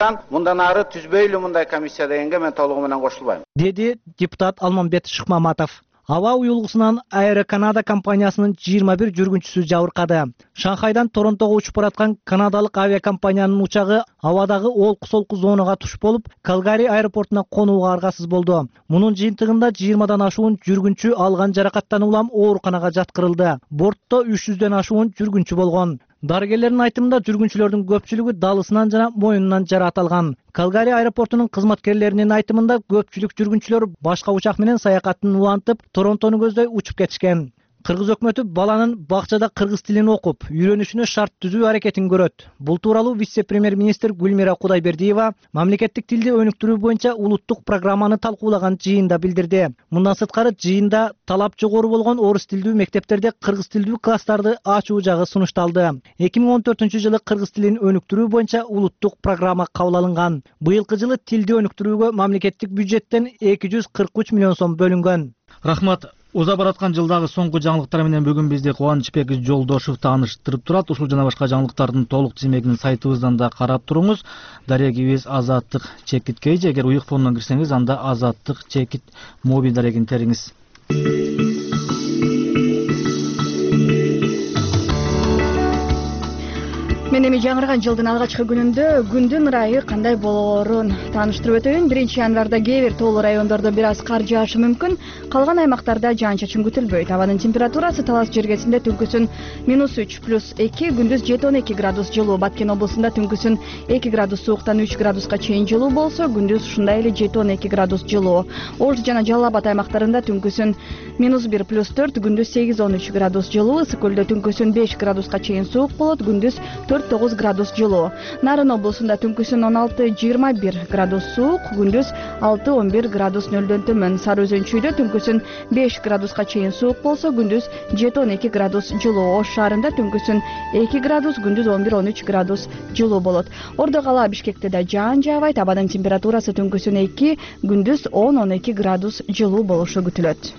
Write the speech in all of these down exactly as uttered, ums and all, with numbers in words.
Мындан ары түзбөйлү мындай комиссия дегенге мен толугу менен кошулбайм, деди депутат Алмамбет Шыкмаматов. Аба уюлгусунан Air Canada компаниясынын жыйырма бир жүргүнчүсү жабыркады. Шанхайдан Торонтого учуп бараткан канадалык авиакомпаниянын учагы абадагы олку-солку зонага туш болуп, Калгари аэропортуна конууга аргасыз болду. Мунун жыйынтыгында жыйырмадан ашуун жүргүнчү алган жаракаттан улам ооруканага жаткырылды. Бортто үч жүздөн ашуун жүргүнчү болгон. Дарыгерлердин айтымында жүргүнчүлөрдүн көпчүлүгү далысынан жана моюнунан жараат алган. Калгари аэропортунун кызматкерлеринин айтымында көпчүлүк жүргүнчүлөр башка учак менен саякатын улантып, Торонтону көздөй учуп кетишкен. Кыргыз өкмөтү баланын бакчада кыргыз тилин окуп, үйрөнүшүнө шарт түзүү аракетин көрөт. Бул тууралуу вице-премьер-министр Гүлмира Кудайбердиева мамлекеттик тилди өнүктүрүү боюнча улуттук программаны талкуулаган жыйында билдирди. Мындан сырткары жыйында талап жогору болгон орус тилдүү мектептерде кыргыз тилдүү класстарды ачуу жагы сунушталды. эки миң он төртүнчү жылы кыргыз тилин өнүктүрүү боюнча улуттук программа кабыл алынган. Быйылкы жылы тилди өнүктүрүүгө мамлекеттик бюджеттен эки жүз кырк үч миллион сом бөлүнгөн. Рахмат. Уза бараткан жылдагы соңку жаңылыктар менен бүгүн бизди Кубанычбек Жолдошов тааныштырып турат. Ушул жана башка жаңылыктардын толук тизмегин сайтыбыздан да карап туруңуз. Дарегибиз Азаттык чекит кейж. Эгер уюкфондон кирсеңиз, анда Азаттык чекит моби дарегин териңиз. Мен эми жаңырган жылдын алгачкы күнүндө күндүн ырайы кандай болоорун тааныштырып өтөйүн. биринчи январда кээ бир тоолуу райондордо бир аз кар жаашы мүмкүн. Калган аймактарда жаан-чачын күтүлбөйт. Абанын температурасы Талас жергесинде түнкүсүн минус үч плюс эки, күндүз жети он эки градус жылуу. Баткен облусунда түнкүсүн эки градус сууктан үч градуска чейин жылуу болсо, күндүз ушундай эле жети он эки градус жылуу. Ош жана Жалал Абад аймактарында түнкүсүн минус бир плюс төрт, күндүз сегиз он үч градус жылуу. Ысык көлдө түнкүсүн беш градуска чейин суук болот, күндүз төрт тогуз градус жылуу. Нарын облусунда түнкүсүн он алты жыйырма бир градус суук, күндүз алты он бир градус нөлдөн төмөн. Сары Өзөнчүйдө түнкүсүн беш градуска чейин суук болсо, күндүз жети он эки градус жылуу. Ош шаарында түнкүсүн эки градус, күндүз он бир он үч градус жылуу болот. Ордо кала Бишкекте да жаан жаабайт. Абанын температурасы түнкүсүн эки, күндүз он он эки градус жылуу болушу күтүлөт.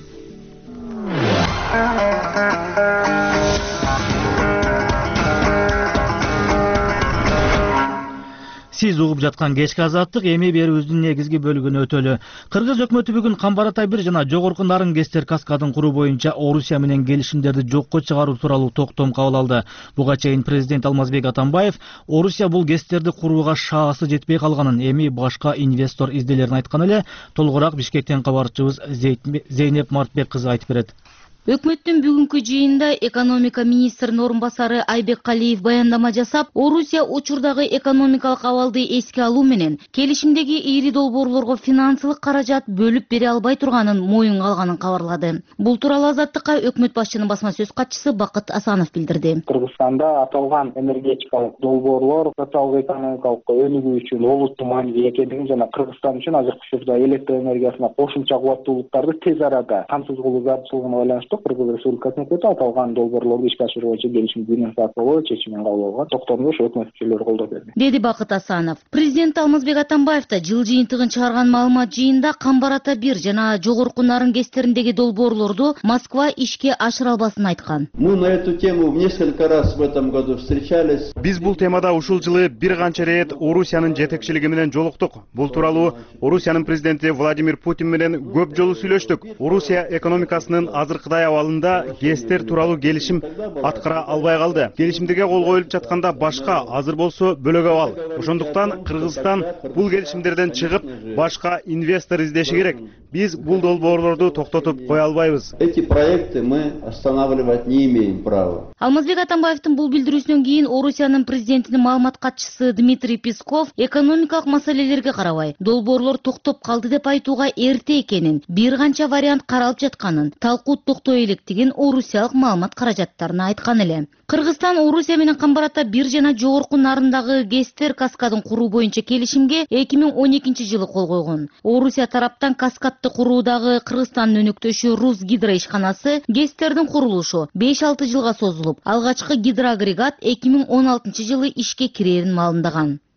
Сиз угуп жаткан кечки Азаттык эми берүүбүздүн негизги бөлүгүнө өтөлү. Кыргыз өкмөтү бүгүн Камбар-Атай бир жана жогорку Нарын Гестер каскадын куруу боюнча Орусия менен келишимдерди жокко чыгаруу тууралуу токтом кабыл алды. Буга чейин президент Алмазбек Атамбаев Орусия бул Гестерди курууга шаасы жетпей калганын, эми башка инвестор изделерин айткан эле. Толугураак Бишкектен кабарчыбыз Зейнеп Мартбек кызы айтып берет. Өкмөттүн бүгүнкү жыйында экономика министринин орун басары Айбек Калиев баяндама жасап, Орусия учурдагы экономикалык абалды эске алуу менен келишимдеги ири долбоорлорго финансылык каражат бөлүп бере албай турганын моюнга алганын кабарлады. Бул тууралуу Азаттыкка өкмөт башчынын басма сөз катчысы Бакыт Асанов билдирди. Кыргызстанда аталган энергетикалык долбоорлор социалдык экономикалык өнүгүү үчүн олуттуу маанилүү экендигин жана Кыргызстан үчүн азыркы учурда электр энергиясына кошумча кубаттуулуктарды тез арада камсыз кылуу зарылчылыгына байланыштуу Кыргыз Республикасынын өкмөтү аталган долбоорлорду ишке ашыруу боюнча келишимди денонсациялоо чечимин кабыл алган. Токтомду ошо өкмөт мүчөлөрү колдоп берди, деди Бакыт Асанов. Президент Алмазбек Атамбаев да жыл жыйынтыгын чыгарган маалымат жыйында Камбар-Ата бир жана жогорку Нарын Гестериндеги долбоорлорду Москва ишке ашыра албасын айткан. Мы на эту тему несколько раз в этом году встречались. Биз бул темада ушул жылы бир канча рет Орусиянын жетекчилиги менен жолуктук. Бул тууралуу Орусиянын президенти Владимир Путин менен көп жолу сүйлөштүк. Орусия экономикасынын азыркыдай абалында Гестер тууралуу келишим аткара албай калды. Келишимдерге кол коюлуп жатканда башка, азыр болсо бөлөк абал. Ошондуктан Кыргызстан бул келишимдерден чыгып, башка инвестор издеши керек. Биз бул долбоорлорду токтотуп кое албайбыз. Эти проекты мы останавливать не имеем права. Алмазбек Атамбаевдин бул билдирүүсүнөн кийин Орусиянын президентинин маалымат катчысы Дмитрий Песков экономикалык маселелерге карабай долбоорлор токтоп калды деп айтууга эрте экенин, бир канча вариант каралып жатканын, талкуу токтой электигин орусиялык маалымат каражаттарына айткан эле. Кыргызстан Орусия менен Камбар-Ата бир жана жогорку Нарындагы Гестер каскадын куруу боюнча келишимге эки миң он экинчи жылы кол койгон. Орусия тараптан каскадды куруудагы Кыргызстандын өнөктөшү Рус гидро ишканасы Гестердин курулушу беш алты жылга созулуп, алгачкы гидроагрегат эки миң он алтынчы жылы ишке кирерин маалымдаган.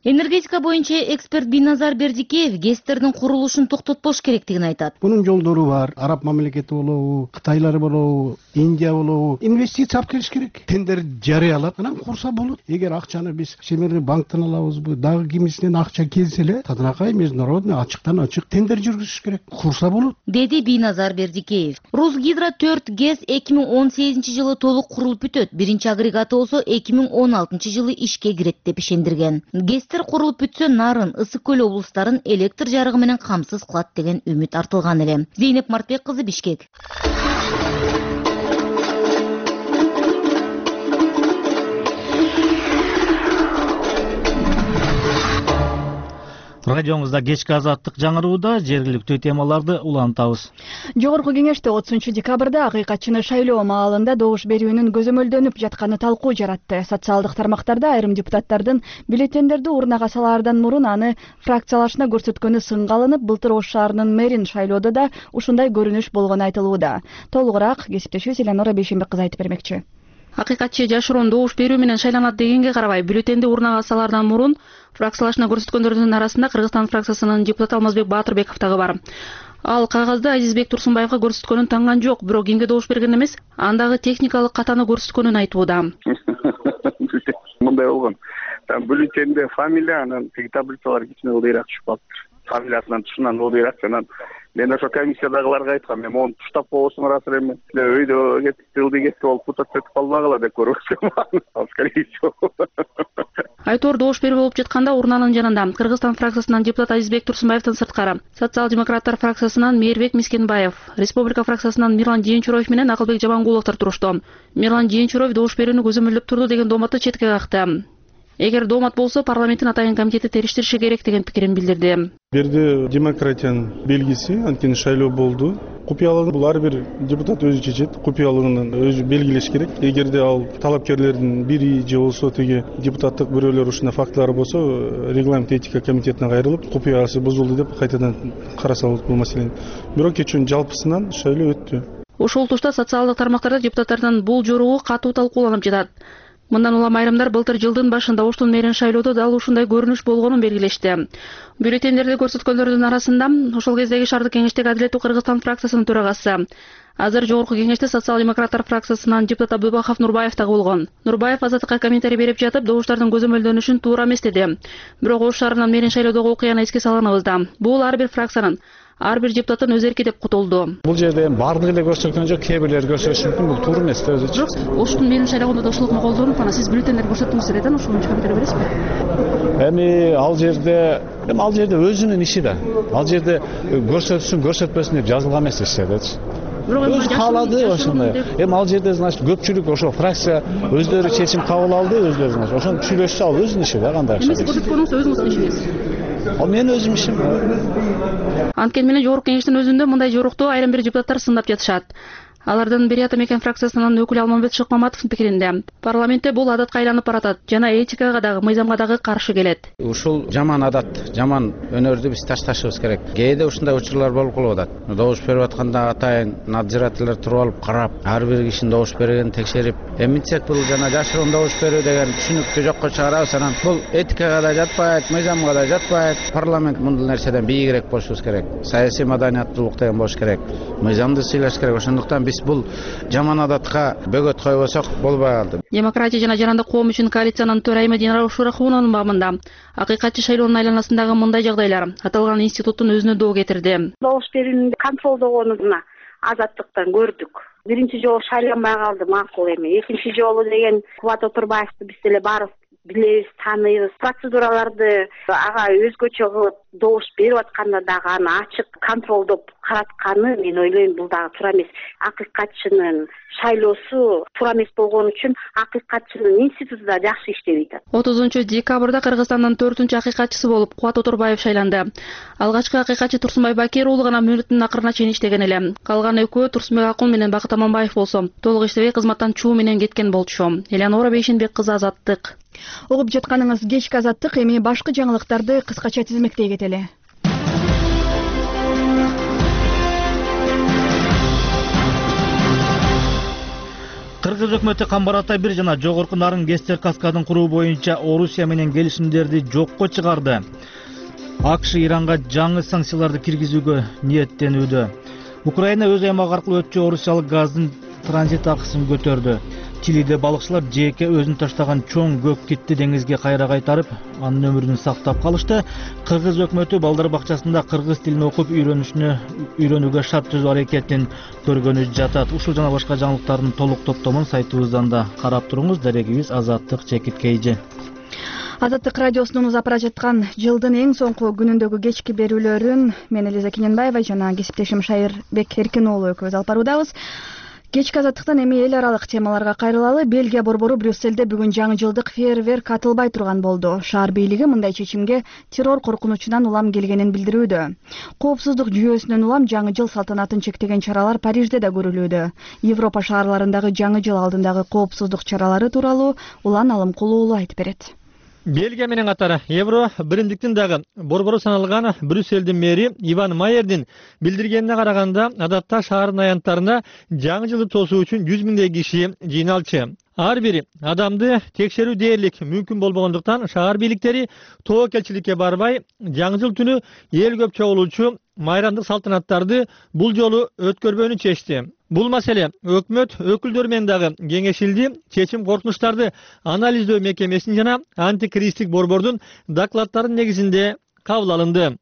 Энергетика боюнча эксперт Биназар Бердикеев ГЭСтердин курулушун токтотпош керектигин айтат. Bunun жолдору бар. Араб мамлекети болобу, Кытайлар болобу, Индия болобу. Инвестиция алып келиш керек. Тендер жарыялап, анан курса болот. Эгер акчаны биз Всемирный банктан алабызбы, дагы кимисинен акча келсе эле, тадынакай международный ачыктан ачык тендер жүргүзүш керек. Курса болот. Деди Биназар Бердикеев. Русгидро төрт ГЭС эки миң он сегизинчи жылы толук курулуп бүтөт. Биринчи агрегаты болсо эки миң он алтынчы жылы ишке кирет деп ишендирген. ГЭСтер курулуп бүтсө Нарын, Ысык көл облустарын электр жарыгы менен камсыз кылат деген үмүт артылган эле. Зейнеп Мартбек кызы, Бишкек. Радионузда кечки азаттык жаңырууда жергиликтүү темаларды улантабыз. Жогорку кеңеште отузунчу декабрда акыйкатчыны шайлоо маалында добуш берүүнүн көзөмөлдөнүп жатканы талкуу жаратты. Социалдык тармактарда айрым депутаттардын бюллетендерди урнага салаардан мурун аны фракциялашына көрсөткөнү сынга алынып, былтыр Ош шаарынын мэрин шайлоодо да ушундай көрүнүш болгону айтылууда. Толугураак кесиптешибиз Эланора Бейшенбек кызы айтып бермекчи. Акыйкатчы жашыруун добуш берүү менен шайланат дегенге карабай, бюллетенди урнага салаардан мурун фракциялашына көрсөткөндөрдүн арасында Кыргызстан фракциясынын депутаты Алмазбек Баатырбеков дагы бар. Ал кагазда Азизбек Турсунбаевга көрсөткөнүн таңган жок, бирок кимге добуш берген эмес, андагы техникалык катаны көрсөткөнүн айтууда. Мындай болгон. Бюллетенде фамилия, анан тиги таблицалар кичине ылдыйраак түшүп калыптыр. Фамилиясынан тушунан ылдыйраак, анан мен ошо комиссиядагыларга айткам, мен мону туштап койбосуң ырасы эме. Өйдө кетип ылдый кетип болуп путат өтүп калбагыла деп көрүп. Ал скорее всего. Айтор добуш берүү болуп жатканда урнанын жанында Кыргызстан фракциясынан депутат Азизбек Турсунбаевдин сырткары социал-демократтар фракциясынан Мээрбек Мискенбаев, Республика фракциясынан Мирлан Жээнчуроев менен Акылбек Жамангуловдор турушту. Мирлан Жээнчуроев добуш берүүнү көзөмөлдөп турду деген дооматты четке какты. Эгер доомат болсо, парламенттин атайын комитети териштириши керек деген пикирин билдирди. Берде демократиянын белгиси, анткени шайлоо болду. Купуялыгын бул ар бир депутат өзү чечет, купуялыгын өзү белгилеш керек. Эгерде ал талапкерлердин бири же болсо тиги депутаттык бирөөлөр ушундай фактылар болсо, регламент этика комитетине кайрылып, купуясы бузулду деп кайтадан караса болот бул маселени. Бирок кечүүнүн жалпысынан шайлоо өттү. Ошол тушта социалдык тармактарда депутаттардын бул жоругу катуу талкууланып жатат. Мындан улам айрымдар былтыр жылдын башында Оштун мэрин шайлоодо дал ушундай көрүнүш болгонун белгилешти. Бюллетендерди көрсөткөндөрдүн арасында ошол кездеги шаардык кеңештеги Адилеттүү Кыргызстан фракциясынын төрагасы, азыр жогорку кеңеште социал-демократтар фракциясынан депутат Абдыбахов Нурбаев дагы болгон. Нурбаев азаттыкка комментарий берип жатып, добуштардын көзөмөлдөнүшүн туура эмес деди. Бирок Ош шаарынын мэрин шайлоодогу окуяны эске салганыбыз да. Бул ар бир фракциянын, ар бир депутаттын өз эрки деп кутулду. Бул жерде бардыгы эле көрсөткөн жок, кээ бирлери көрсөтүшү мүмкүн, бул туура эмес да өзүчү. Бирок Оштун мэрин шайлоогунда да ушул окуя колдонуп, анан сиз бюллетендер көрсөттүңүз эле, ошону чыгарып бере бересизби? Эми ал жерде, эми ал жерде өзүнүн иши да. Ал жерде көрсөтсүн, көрсөтпөсүн деп жазылган эмес эчтеечи. Өз каалады ошондой. Эми ал жерде, значит, көпчүлүк ошо фракция өздөрү чечим кабыл алды, өздөрү, значит, ошону сүйлөшсө ал өзүнүн иши да, кандай. Эми сиз көрсөткөнүңүз өзүңүздүн ишиңиз. Ал менин өзүм ишим. Анткени менен жогорку кеңештин өзүндө мындай жорукту айрым бир депутаттар сындап жатышат. Алардын бири Ата Мекен фракциясынын өкүлү Алмамбет Шыкмаматовдун пикиринде, парламентте бул адатка айланып баратат жана этикага дагы, мыйзамга дагы каршы келет. Ушул жаман адат, жаман өнөрдү биз ташташыбыз керек. Кээде ушундай учурлар болуп калып атат. Добуш берип атканда атайын надзирательдер туруп алып карап, ар бир кишинин добуш бергенин текшерип, эмитсек бул жана жашыруун добуш берүү деген түшүнүктү жокко чыгарабыз. Анан бул этикага да жатпайт, мыйзамга да жатпайт. Парламент мындай нерседен бийигирээк болушубуз керек. Саясий маданияттуулук деген болуш керек. Мыйзамды сыйлаш керек. Ошондуктан биз бул жаман адатка бөгөт койбосок болбой калды. Демократия жана жарандык коом үчүн коалициянын төрайымы Динара Ушурахунанын бабында акыйкатчы шайлоонун айланасындагы мындай жагдайлар аталган институттун өзүнө доо кетирди. Добуш берүүнү контролдогонуна азаттыктан көрдүк. Биринчи жолу шайланбай калды, макул эми. Экинчи жолу деген Кубат Отурбаевди биз деле баарыбыз билебиз, тааныйбыз. Процедураларды ага өзгөчө кылып добуш берип атканда дагы аны ачык контролдоп каратканы мен ойлойм бул дагы туура эмес. Акыйкатчынын шайлоосу туура эмес болгон үчүн акыйкатчынын институту да жакшы иштебей атат. отузунчу декабрда Кыргызстандын төртүнчү акыйкатчысы болуп Кубат Отурбаев шайланды. Алгачкы акыйкатчы Турсунбай Бакир уулу гана мөөнөтүнүн акырына чейин иштеген эле. Калган экөө Турсунбек Акун менен Бакыт Аманбаев болсо толук иштебей кызматтан чуу менен кеткен болчу. Эланора Бейшенбек кызы, Азаттык. Угуп жатканыңыз кечки Азаттык, эми башкы жаңылыктарды кыскача тизмектей кетели. Кыргыз өкмөтү Камбар-Атай бир жана жогорку Нарын-Кестер каскадын куруу боюнча Орусия менен келишимдерди жокко чыгарды. АКШ Иранга жаңы санкцияларды киргизүүгө ниеттенүүдө. Украина өз аймагы аркылуу өтчү орусиялык газдын транзит акысын көтөрдү. Чилиде балыкчылар жеке өзүн таштаган чоң көк китти деңизге кайра кайтарып, анын өмүрүн сактап калышты. Кыргыз өкмөтү балдар бакчасында кыргыз тилин окуп үйрөнүшүнө үйрөнүүгө шарт түзүү аракетин көргөнү жатат. Ушул жана башка жаңылыктардын толук топтомун сайтыбыздан да карап туруңуз. Дарегибиз Азаттык Чекиткейжи. Азаттык радиосунун узап бара жаткан жылдын эң соңку күнүндөгү кечки берүүлөрүн мен Элиза Кененбаева жана кесиптешим Шайырбек Эркин уулу экөөбүз алып баруудабыз. Кечки азаттыктан эми эл аралык темаларга кайрылалы. Бельгия борбору Брюссельде бүгүн жаңы жылдык фейерверк атылбай турган болду. Шаар бийлиги мындай чечимге террор коркунучунан улам келгенин билдирүүдө. Коопсуздук жүйөсүнөн улам жаңы жыл салтанатын чектеген чаралар Парижде да көрүлүүдө. Европа шаарларындагы жаңы жыл алдындагы коопсуздук чаралары тууралуу Улан Алымкулуу уулу айтып берет. Бельгия менен катар Евро биримдиктин дагы борбору саналган Брюссельдин мэри Иван Майердин билдиргенине караганда, адатта шаардын аянттарына жаңы жылды тосуу үчүн жүз миңдей киши жыйналчу. Ар бир адамды текшерүү дээрлик мүмкүн болбогондуктан шаар бийликтери тобокелчиликке барбай, жаңы жыл түнү эл көп чогулуучу майрамдык салтанаттарды бул жолу өткөрбөөнү чечти. Бул маселе өкмөт өкүлдөрү менен дагы кеңешилди. Чечим коркунучтарды анализдөө мекемесинин жана антикристик борбордун докладдарын негизинде кабыл алынды.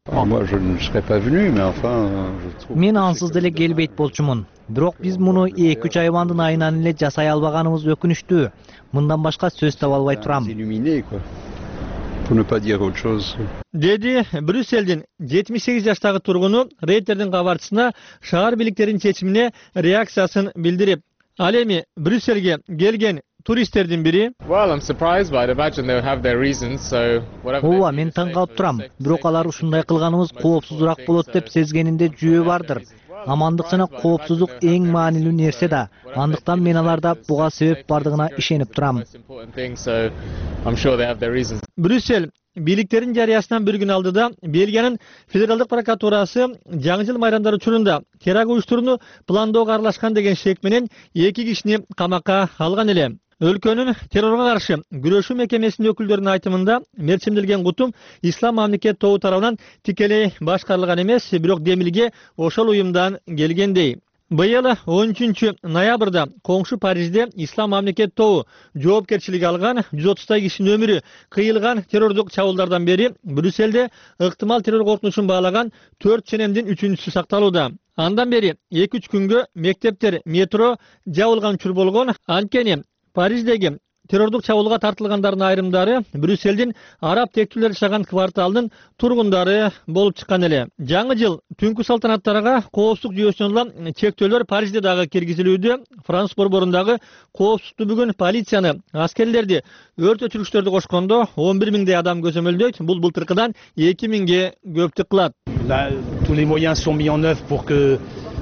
Мен ансыз деле келбейт болчумун. Бирок биз муну эки үч айбандын айынан эле жасай албаганыбыз өкүнүчтүү. Мындан башка сөз таба албай турам. Деди Брюссельдин жетимиш сегиз жаштагы тургуну Рейтердин кабарчысына шаар бийликтеринин чечимине реакциясын билдирип, ал эми Брюссельге келген туристтердин бири. Ооба, мен таң калып турам. Бирок алар ушундай кылганыбыз коопсуздураак болот деп сезгенинде жүйө бардыр. Амандык жана коопсуздук эң маанилүү нерсе да. Андыктан мен аларда буга себеп бардыгына ишенип турам. Брюссель бийликтерин жарыясынан бир күн алдыда Бельгиянын федералдык прокуратурасы жаңы жыл майрамдары учурунда террор уюштурууну пландоого аралашкан деген шек менен эки кишини камакка алган эле. Өлкөнүн террорго каршы күрөшүү мекемесинин өкүлдөрүнүн айтымында, мерчимдилген кутум Ислам мамлекет тобу тарабынан тикелей башкарылган эмес, бирок демилге ошол уюмдан келгендей. Быйыл он үчүнчү ноябрда коңшу Парижде Ислам мамлекет тобу жоопкерчилиги алган жүз отуздай кишинин өмүрү кыйылган террордук чабуулдардан бери Брюссельде ыктымал террор коркунучун баалаган төрт ченемдин үчүнчүсү сакталууда. Андан бери эки үч күнгө мектептер, метро жабылган учур болгон. Анткени Париждеги террордук чабуулга тартылгандардын айрымдары Брюссельдин араб тектүүлөр жашаган кварталдын тургундары болуп чыккан эле. Жаңы жыл түнкү салтанаттарга коопсуздук жүйөсүнөн улам чектөөлөр Парижде дагы киргизилүүдө. Франс борборундагы коопсуздукту бүгүн полицияны, аскерлерди, өрт өчүргүчтөрдү кошкондо он бир миңдей адам көзөмөлдөйт. Бул былтыркыдан эки миңге көптүк кылат. Tous les moyens sont mis en œuvre pour que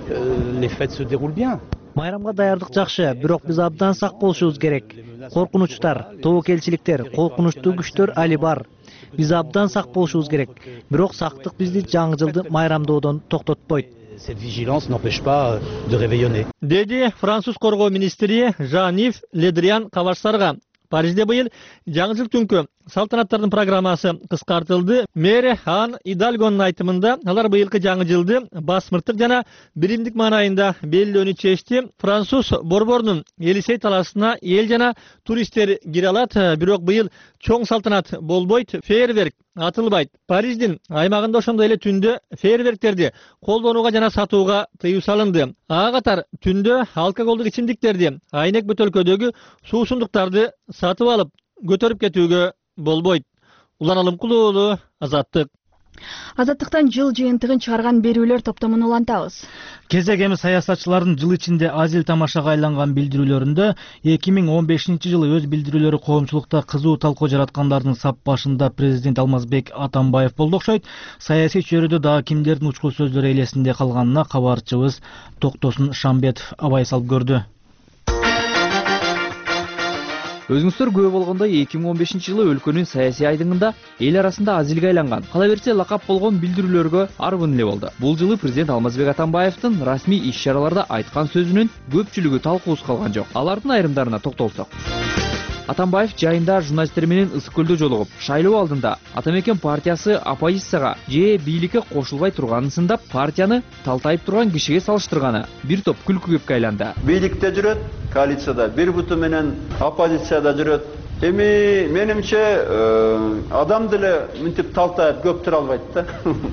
les fêtes se déroulent bien. Майрамга даярдык жакшы, бирок биз абдан сак болушубуз керек. Коркунучтар, тобокелчиликтер, коркунучтуу күчтөр али бар. Биз абдан сак болушубуз керек. Бирок сактык бизди жаңы жылды майрамдоодон токтотпойт. Cette vigilance n'empêche pas de réveillonner. Деди француз коргоо министри Жан-Ив Ледриан кабарчыларга. Парижде быйыл жаңы жыл түнкү салтанаттардын программасы кыскартылды. Мэри Ан Идальгонун айтымында, алар быйылкы жаңы жылды басмырттык жана биримдик маанайында белгилөөнү чечти. Француз борборунун Елисей талаасына эл жана туристтер кире алат, бирок быйыл чоң салтанат болбойт, фейерверк атылбайт. Париждин аймагында ошондой эле түндө фейерверктерди колдонууга жана сатууга тыюу салынды. Ага катар түндө алкоголдук ичимдиктерди, айнек бөтөлкөдөгү суусундуктарды сатып алып көтөрүп кетүүгө болбойт. Улан Алымкулуу уулу, Азаттык. Азаттыктан жыл жыйынтыгын чыгарган берүүлөр топтомун улантабыз. Кезек эми саясатчылардын жыл ичинде азил тамашага айланган билдирүүлөрүндө эки миң он бешинчи жылы өз билдирүүлөрү коомчулукта кызуу талкуу жараткандардын сап башында президент Алмазбек Атамбаев болду окшойт. Саясий чөйрөдө дагы кимдердин учкул сөздөрү элесинде калганына кабарчыбыз Токтосун Шамбетов абай салып көрдү. Өзүңүздөр күбө болгондой эки миң он бешинчи жылы өлкөнүн саясий айдыңында эл арасында аз элге айланган, кала берсе лакап болгон билдирүүлөргө арбын эле болду. Бул жылы президент Алмазбек Атамбаевдин расмий иш-чараларда айткан сөзүнүн көпчүлүгү талкуусуз калган жок. Алардын айрымдарына токтолсок. Атамбаев жайында журналисттер менен Ысык көлдө жолугуп, шайлоо алдында Атамекен партиясы оппозицияга же бийликке кошулбай турганын сындап, партияны талтайып турган кишиге салыштырганы бир топ күлкү кепке айланды. Бийликте жүрөт, коалицияда бир буту менен оппозицияда жүрөт. Эми менимче адам деле мынтип талтайып көп тура албайт да.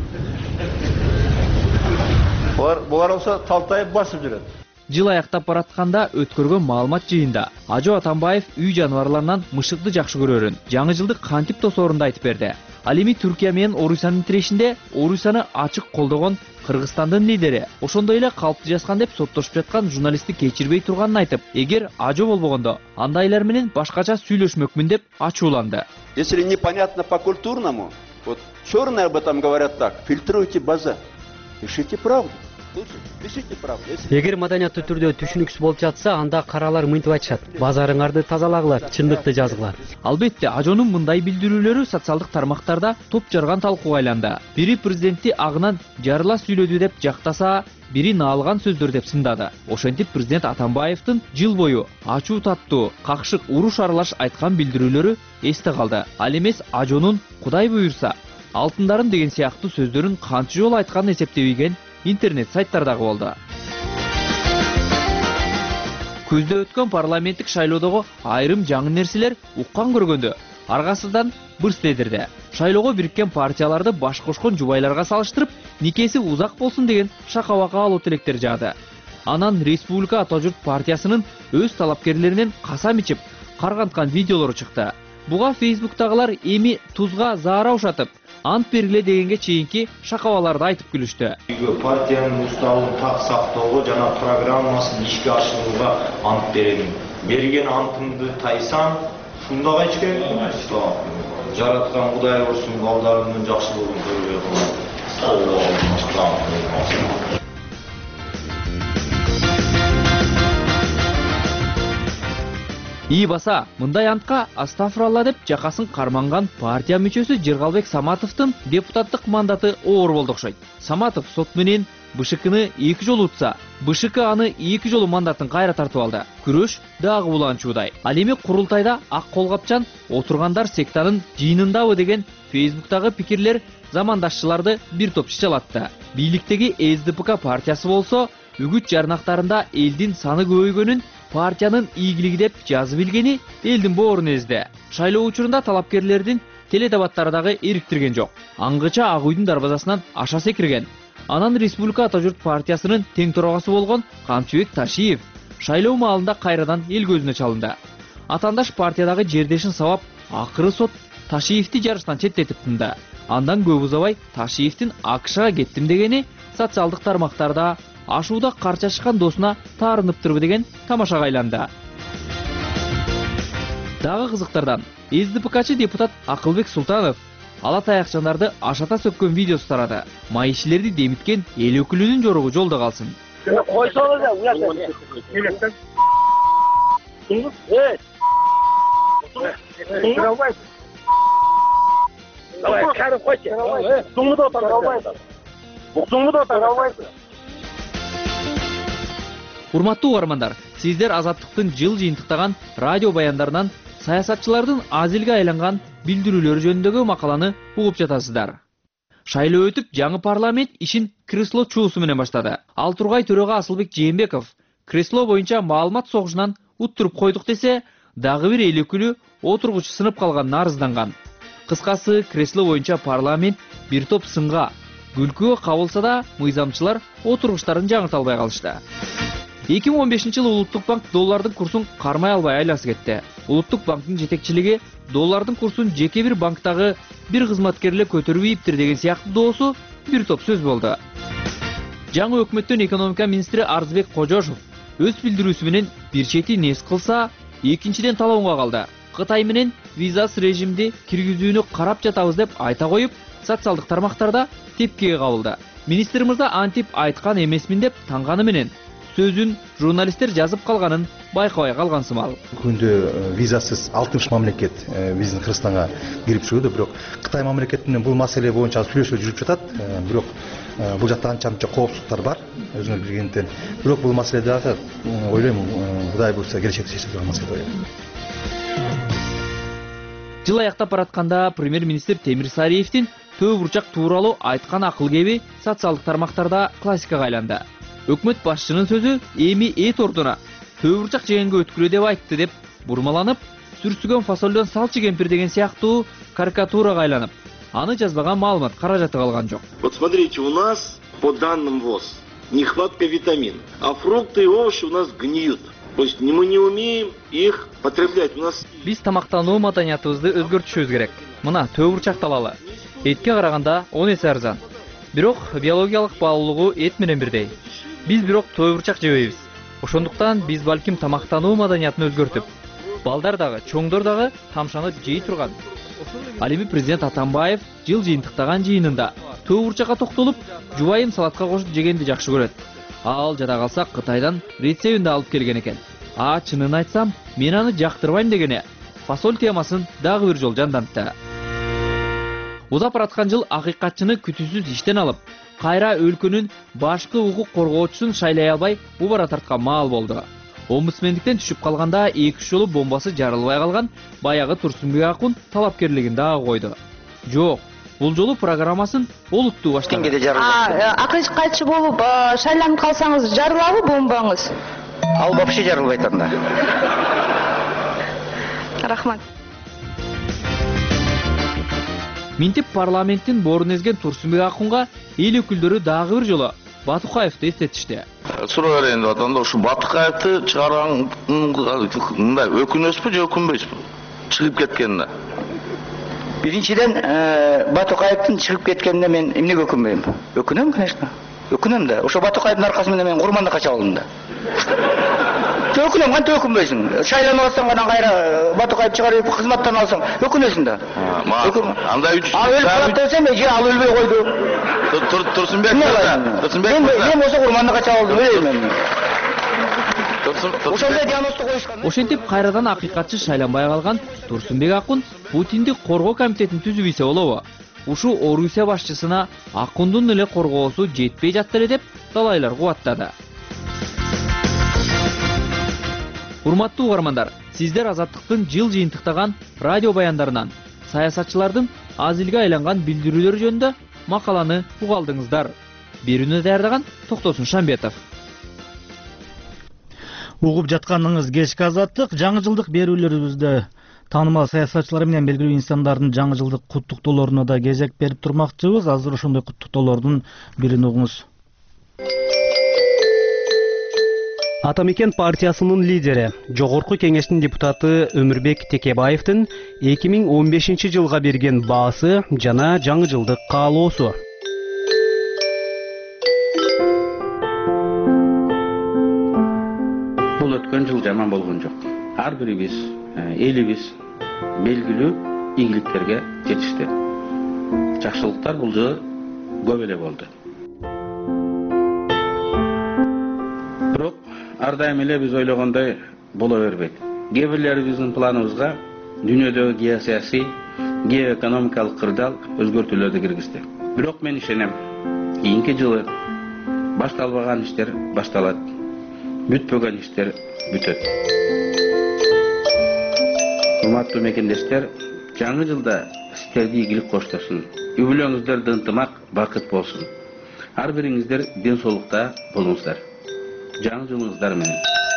Булар булар болсо талтайып басып жүрөт. Жыл аяктап баратканда өткөргөн маалымат жыйында Ажо Атамбаев үй жаныбарларынан мышыкты жакшы көрөрүн, жаңы жылды кантип тосоорун да айтып берди. Ал эми Түркия менен Орусиянын тирешинде Орусияны ачык колдогон Кыргызстандын лидери ошондой эле калпты жазган деп соттошуп жаткан журналистти кечирбей турганын айтып, эгер Ажо болбогондо андайлар менен башкача сүйлөшмөкмүн деп ачууланды. Если непонятно по культурному, вот черные об этом говорят так: фильтруйте базар, пишите правду. Эгер маданияттуу түрдө түшүнүксүз болуп жатса, анда каралар мынтип айтышат: базарыңарды тазалагыла, чындыкты жазгыла. Албетте, Ажонун мындай билдирүүлөрү социалдык тармактарда топ жарган талкууга айланды. Бири президентти агынан жарыла сүйлөдү деп жактаса, бири наалган сөздөр деп сындады. Ошентип президент Атамбаевдин жыл бою ачуу таттуу, какшык, уруш аралаш айткан билдирүүлөрү эсте калды. Ал эмес Ажонун Кудай буйрса, алтындарын деген сыяктуу сөздөрүн канча жолу айтканын эсептебеген интернет сайттардагы болду. Көздө өткөн парламенттик шайлоодогу айрым жаңы нерселер уккан көргөндө аргасыздан бырс дедирди. Шайлоого бириккен партияларды баш кошкон жубайларга салыштырып, никеси узак болсун деген шакабака алуу тилектер жаады. Анан Республика Ата журт партиясынын өз талапкерлеринен касам ичип, карганткан видеолору чыкты. Буга Facebook'тагылар эми тузга заара ушатып, ант бергиле дегенге чейинки шакабаларды айтып күлүштү. Партиянын уставын так сактоого жана программасын ишке ашырууга ант беремин. Берген антымды тайсам, шундага эч керек эмес. Жараткан Кудай болсун, балдарымдын жакшылыгын көргөй кылам. И баса, мындай антка астафыралла деп жакасын карманган партия мүчөсү Жыргалбек Саматовдун депутаттык мандаты оор болду окшойт. Саматов сот менен БШКны эки жолу утса, БШК аны эки жолу мандатын кайра тартып алды. Күрөш дагы буланчуудай. Ал эми курултайда ак колгапчан отургандар сектанын жыйынындабы деген Facebook'тагы пикирлер замандашчыларды бир топ чычалатты. Бийликтеги СДПК партиясы болсо, үгүт жарнактарында элдин саны көбөйгөнүн партиянын ийгилиги деп жазып билгени элдин боорун эзди. Шайлоо учурунда талапкерлердин теледебаттары дагы эриктирген жок. Аңгыча Ак үйдүн дарбазасынан аша секирген. Анан Республика Ата журт партиясынын тең төрагасы болгон Камчыбек Ташиев шайлоо маалында кайрадан эл көзүнө чалынды. Атандаш партиядагы жердешин сабап, акыры сот Ташиевди жарыштан четтетип тынды. Андан көп узабай Ташиевдин АКШга кеттим дегени социалдык тармактарда ашууда карчашкан досуна таарыныптырбы деген тамашага айланды. Дагы кызыктардан СДПКчы депутат Акылбек Султанов ала таякчандарды ашата сөккөн видеосу тарады. Майышилерди демиткен эл өкүлүнүн жоругу жолдо калсын. Койсоңуз да уяшта. Э. Давай, кайрып койчу. Суңду отуралбайсың. Суңду отуралбайсың. Урматтуу угармандар, сиздер Азаттыктын жыл жыйынтыктаган радио баяндарынан саясатчылардын аз элге айланган билдирүүлөрү жөнүндөгү макаланы угуп жатасыздар. Шайлоо өтүп, жаңы парламент ишин кресло чуусу менен баштады. Ал тургай төрага Асылбек Жээнбеков кресло боюнча маалымат согушунан уттуруп койдук десе, дагы бир эл өкүлү отургучу сынып калганын арызданган. Кыскасы, кресло боюнча парламент бир топ сынга, күлкүгө кабылса да, мыйзамчылар отургучтарын жаңырта албай калышты. эки миң он бешинчи жылы Улуттук банк доллардын курсун кармай албай айласы кетти. Улуттук банктын жетекчилиги доллардын курсун жеке бир банктагы бир кызматкер эле көтөрүп ийиптир деген сыяктуу доосу бир топ сөз болду. Жаңы өкмөттүн экономика министри Арзбек Кожошов өз билдирүүсү менен бир чети нес кылса, экинчиден талоонго калды. Кытай менен визасыз режимди киргизүүнү карап жатабыз деп айта коюп, социалдык тармактарда тепкиге кабылды. Министр мырза антип айткан эмесмин деп танганы менен сөзүн журналисттер жазып калганын байкабай калган сымал. Күндө визасыз алтымыш мамлекет биздин Кыргызстанга кирип чыгды, бирок Кытай мамлекети менен бул маселе боюнча сүйлөшүү жүрүп жатат. Бирок бул жакта анча-мынча коопсуздуктар бар, өзүңүз билгенден. Бирок бул маселеде ойлойм, Кудай буйрса келечекте чечилип турган маселе деп ойлойм. Жыл аяктап баратканда премьер-министр Темир Сариевдин төө бурчак тууралуу айткан акыл кеби социалдык тармактарда классикага айланды. Өкмөт башчынын сөзү эми эт ордуна төө бурчак жегенге өткүлө деп айтты деп бурмаланып, сүрсүгөн фасолдон салчы кемпир деген сыяктуу карикатурага айланып, аны жазбаган маалымат каражаты калган жок. Вот смотрите, у нас по данным ВОЗ нехватка витаминов, а фрукты и овощи у нас гниют. То есть мы не умеем их потреблять. У нас Биз тамактануу маданиятыбызды өзгөртүшүбүз керек. Мына төө бурчак талалы. Этке караганда он эсе арзан. Бирок биологиялык баалуулугу эт менен бирдей. Биз бирок төө бурчак жебейбиз. Ошондуктан биз балким тамактануу маданиятын өзгөртүп, балдар дагы, чоңдор дагы тамшаны жей турган. Ал эми президент Атамбаев жыл жыйынтыктаган жыйынында төө бурчакка токтолуп, жубайын салатка кошуп жегенди жакшы көрөт. Ал жада калса Кытайдан рецептин да алып келген экен. А чынын айтсам, мен аны жактырбайм дегене. Фасоль темасын дагы бир жол жандантты. Узап бараткан жыл акыйкатчыны күтүүсүз иштен алып, кайра өлкөнүн башкы укук коргоочусун шайлай албай убара тарткан маал болду. Омбудсмендиктен түшүп калганда эки үч жолу бомбасы жарылбай калган баягы Турсунбек Акун талапкерлигин дагы койду. Жок, бул жолу программасын олуттуу баштаган. Акыйкатчы болуп шайланып калсаңыз жарылабы бомбаңыз? Ал вообще жарылбайт анда. Рахмат. Минтип парламенттин боорун эзген Турсунбек Акунга эл өкүлдөрү дагы бир жолу Батукаевди эстетишти. суроо берейин деп атканда ушу Батукаевди чыгарган мындай өкүнөсүзбү же өкүнбөйсүзбү? Чыгып кеткенине. Биринчиден Батукаевдин чыгып кеткенине мен эмнеге өкүнбөйм? Өкүнөм, конечно. Өкүнөм да. Ошо Батукаевдин аркасы менен мен Курманды кача алдым да. Өкүнөм, канча өкүнбөйсүң? Шайланып алсаң гана кайра Батукаев чыгарып кызматтан алсаң, өкүнөсүң да. Андай үч. А өлүп калат десем, же ал өлбөй койду. Турсунбек мырза, Турсунбек мырза. Мен болсо Курманды кача алдым, ойлойм мен. Ошондой диагнозду коюшкан. Ошентип кайрадан акыйкатчы шайланбай калган Турсунбек Акун Путинди коргоо комитетин түзүп ийсе болобу? Ушу Орусия башчысына Акундун эле коргоосу жетпей жатты эле деп талайлар кубаттады. Урматтуу угармандар, сиздер Азаттыктын жыл жыйынтыктаган радио баяндарынан саясатчылардын аз элге айланган билдирүүлөрү жөнүндө макаланы уга алдыңыздар. Берүүнү даярдаган Токтосун Шамбетов. Угуп жатканыңыз кечки Азаттык жаңы жылдык берүүлөрүбүздө таанымал саясатчылар менен белгилүү инсандардын жаңы жылдык куттуктоолоруна да кезек берип турмакчыбыз. Азыр ошондой куттуктоолордун бирин угуңуз. Атамекен партиясынын лидери, Жогорку кеңештин депутаты Өмүрбек Текебаевдин эки миң он бешинчи жылга берген баасы жана жаңы жылдык каалоосу. Бул өткөн жыл жаман болгон жок. Ар бирибиз, элибиз белгилүү ийгиликтерге жетишти. Жакшылыктар бул жыл көп эле болду. Бирок ар дайым эле биз ойлогондой боло бербейт. Кээ бирлерибиздин планыбызга дүйнөдөгү геосаясий, геоэкономикалык кырдаал өзгөртүүлөрдү киргизди. Бирок мен ишенем, кийинки жылы башталбаган иштер башталат, бүтпөгөн иштер бүтөт. Урматтуу мекендештер, жаңы жылда сиздерди ийгилик коштошун. Үй бүлөңүздөрдө ынтымак, бакыт болсун. Ар бириңиздер ден соолукта болуңуздар. Жаңы жылыңыздар менен.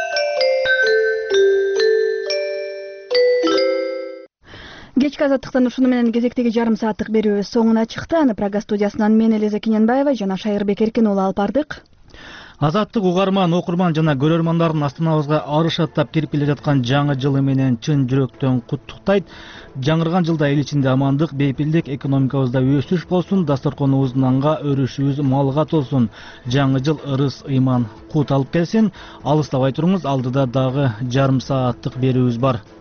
Кечки Азаттыктан ушуну менен кезектеги жарым сааттык берүүбүз соңуна чыкты. Аны Прага студиясынан мен Элиза Кененбаева жана Шайырбек Эркин уулу алып бардык. Азаттык угарман, окурман жана көрөрмандардын астанабызга арыш аттап кирип келе жаткан жаңы жылы менен чын жүрөктөн куттуктайт. Жаңырган жылда эл ичинде амандык, бейпилдик, экономикабызда өсүш болсун, дасторконубуз нанга, өрүшүбүз малга толсун. Жаңы жыл ырыс, ыйман, кут алып келсин. Алыстабай туруңуз, алдыда дагы жарым сааттык берүүбүз бар.